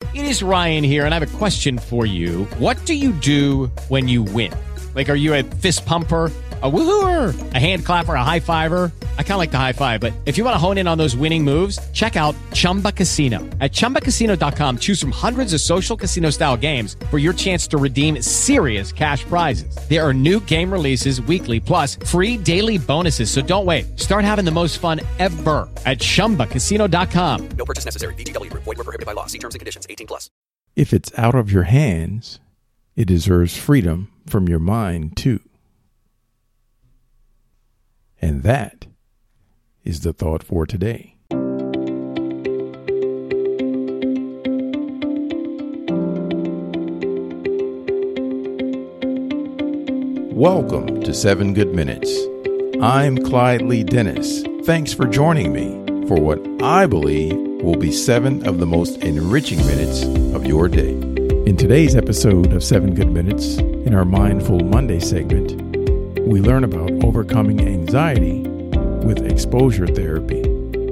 It is Ryan here, and I have a question for you. What do you do when you win? Like, are you a fist pumper, a woohooer, a hand clapper, a high fiver? I kind of like the high five, but if you want to hone in on those winning moves, check out Chumba Casino. At ChumbaCasino.com, choose from hundreds of social casino-style games for your chance to redeem serious cash prizes. There are new game releases weekly, plus free daily bonuses. So don't wait. Start having the most fun ever at ChumbaCasino.com. No purchase necessary. VGW. Void where prohibited by law. See terms and conditions. 18+. If it's out of your hands, it deserves freedom from your mind too. And that is the thought for today. Welcome to 7 Good Minutes. I'm Clyde Lee Dennis. Thanks for joining me for what I believe will be 7 of the most enriching minutes of your day. In today's episode of 7 Good Minutes, in our Mindful Monday segment, we learn about overcoming anxiety with exposure therapy.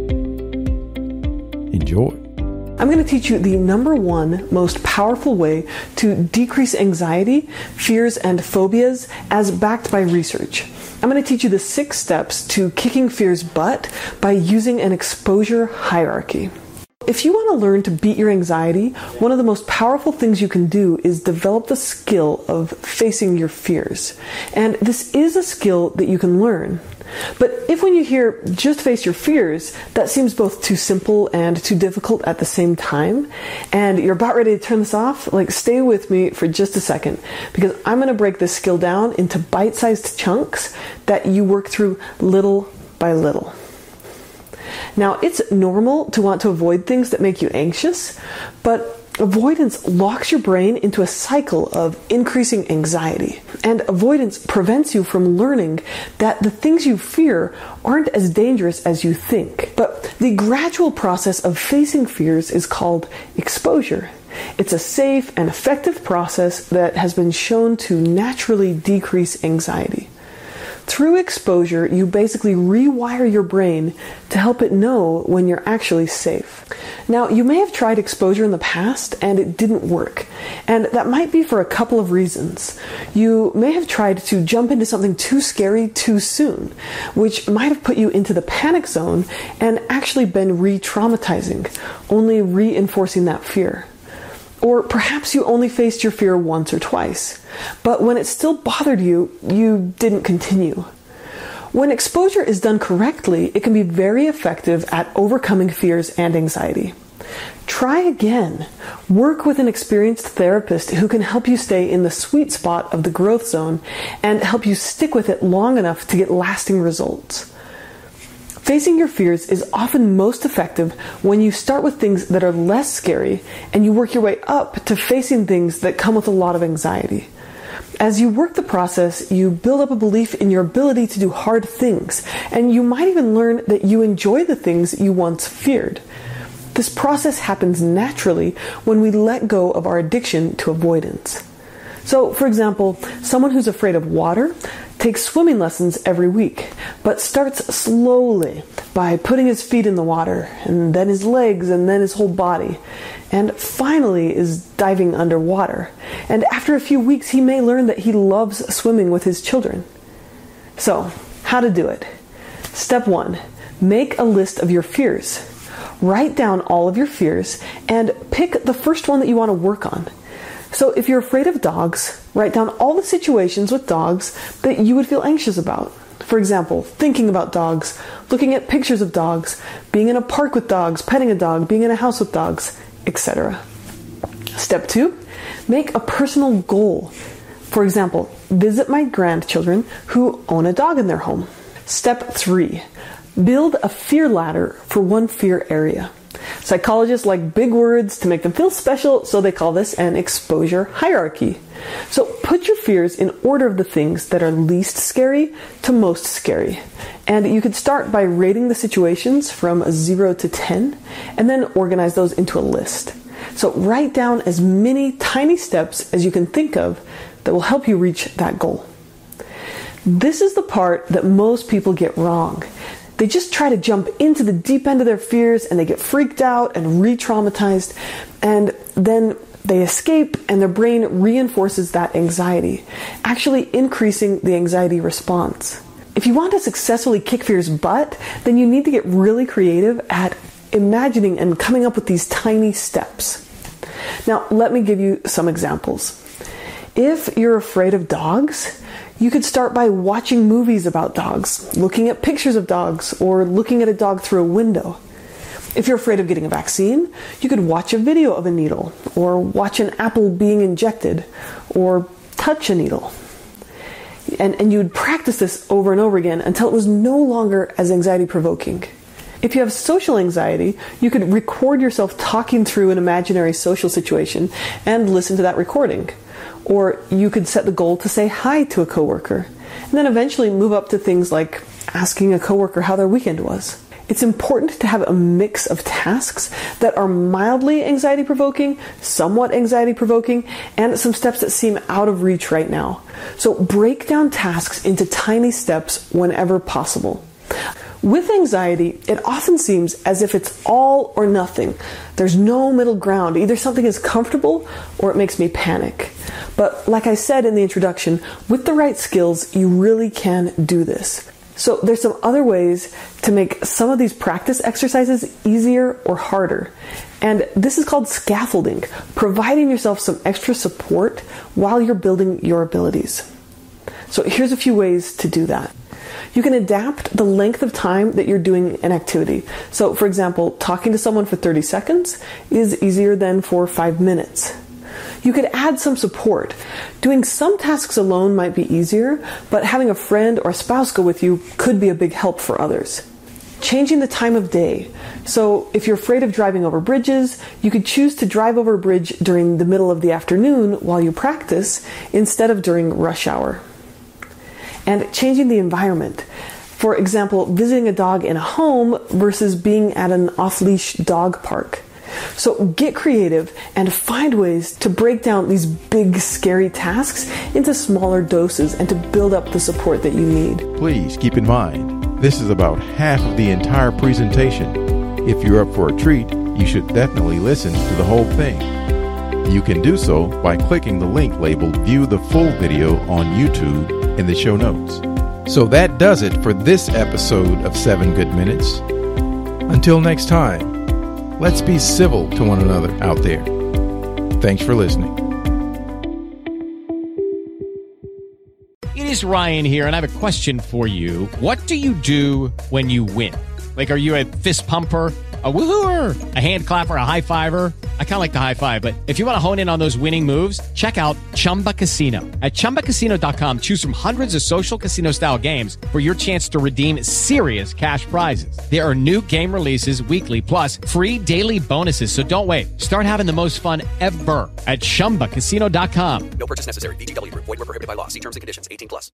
Enjoy. I'm going to teach you the number one most powerful way to decrease anxiety, fears, and phobias as backed by research. I'm going to teach you the 6 steps to kicking fear's butt by using an exposure hierarchy. If you want to learn to beat your anxiety, one of the most powerful things you can do is develop the skill of facing your fears. And this is a skill that you can learn. But if when you hear just face your fears, that seems both too simple and too difficult at the same time, and you're about ready to turn this off, stay with me for just a second, because I'm going to break this skill down into bite-sized chunks that you work through little by little. Now, it's normal to want to avoid things that make you anxious, but avoidance locks your brain into a cycle of increasing anxiety. And avoidance prevents you from learning that the things you fear aren't as dangerous as you think. But the gradual process of facing fears is called exposure. It's a safe and effective process that has been shown to naturally decrease anxiety. Through exposure, you basically rewire your brain to help it know when you're actually safe. Now, you may have tried exposure in the past and it didn't work, and that might be for a couple of reasons. You may have tried to jump into something too scary too soon, which might have put you into the panic zone and actually been re-traumatizing, only reinforcing that fear. Or perhaps you only faced your fear once or twice, but when it still bothered you, you didn't continue. When exposure is done correctly, it can be very effective at overcoming fears and anxiety. Try again. Work with an experienced therapist who can help you stay in the sweet spot of the growth zone and help you stick with it long enough to get lasting results. Facing your fears is often most effective when you start with things that are less scary and you work your way up to facing things that come with a lot of anxiety. As you work the process, you build up a belief in your ability to do hard things, and you might even learn that you enjoy the things you once feared. This process happens naturally when we let go of our addiction to avoidance. So, for example, someone who's afraid of water takes swimming lessons every week, but starts slowly by putting his feet in the water, and then his legs, and then his whole body, and finally is diving underwater. And after a few weeks, he may learn that he loves swimming with his children. So, how to do it? Step 1, make a list of your fears. Write down all of your fears, and pick the first one that you want to work on. So if you're afraid of dogs, write down all the situations with dogs that you would feel anxious about. For example, thinking about dogs, looking at pictures of dogs, being in a park with dogs, petting a dog, being in a house with dogs, etc. Step 2, make a personal goal. For example, visit my grandchildren who own a dog in their home. Step 3, build a fear ladder for one fear area. Psychologists like big words to make them feel special, so they call this an exposure hierarchy. So put your fears in order of the things that are least scary to most scary. And you could start by rating the situations from 0 to 10, and then organize those into a list. So write down as many tiny steps as you can think of that will help you reach that goal. This is the part that most people get wrong. They just try to jump into the deep end of their fears and they get freaked out and re-traumatized. And then they escape and their brain reinforces that anxiety, actually increasing the anxiety response. If you want to successfully kick fear's butt, then you need to get really creative at imagining and coming up with these tiny steps. Now, let me give you some examples. If you're afraid of dogs, you could start by watching movies about dogs, looking at pictures of dogs, or looking at a dog through a window. If you're afraid of getting a vaccine, you could watch a video of a needle, or watch an apple being injected, or touch a needle. And you'd practice this over and over again until it was no longer as anxiety-provoking. If you have social anxiety, you could record yourself talking through an imaginary social situation and listen to that recording. Or you could set the goal to say hi to a coworker, and then eventually move up to things like asking a coworker how their weekend was. It's important to have a mix of tasks that are mildly anxiety-provoking, somewhat anxiety-provoking, and some steps that seem out of reach right now. So break down tasks into tiny steps whenever possible. With anxiety, it often seems as if it's all or nothing. There's no middle ground. Either something is comfortable or it makes me panic. But like I said in the introduction, with the right skills, you really can do this. So there's some other ways to make some of these practice exercises easier or harder. And this is called scaffolding, providing yourself some extra support while you're building your abilities. So here's a few ways to do that. You can adapt the length of time that you're doing an activity. So for example, talking to someone for 30 seconds is easier than for 5 minutes. You could add some support. Doing some tasks alone might be easier, but having a friend or a spouse go with you could be a big help for others. Changing the time of day. So if you're afraid of driving over bridges, you could choose to drive over a bridge during the middle of the afternoon while you practice instead of during rush hour. And changing the environment. For example, visiting a dog in a home versus being at an off-leash dog park. So get creative and find ways to break down these big, scary tasks into smaller doses and to build up the support that you need. Please keep in mind, this is about half of the entire presentation. If you're up for a treat, you should definitely listen to the whole thing. You can do so by clicking the link labeled View the Full Video on YouTube in the show notes. So that does it for this episode of 7 Good Minutes. Until next time, let's be civil to one another out there. Thanks for listening. It is Ryan here, and I have a question for you. What do you do when you win? Like, are you a fist pumper, a woohooer, a hand clapper, a high fiver? I kind of like the high five, but if you want to hone in on those winning moves, check out Chumba Casino. At ChumbaCasino.com, choose from hundreds of social casino-style games for your chance to redeem serious cash prizes. There are new game releases weekly, plus free daily bonuses. So don't wait. Start having the most fun ever at ChumbaCasino.com. No purchase necessary. VGW Group. Void where prohibited by law. See terms and conditions. 18+.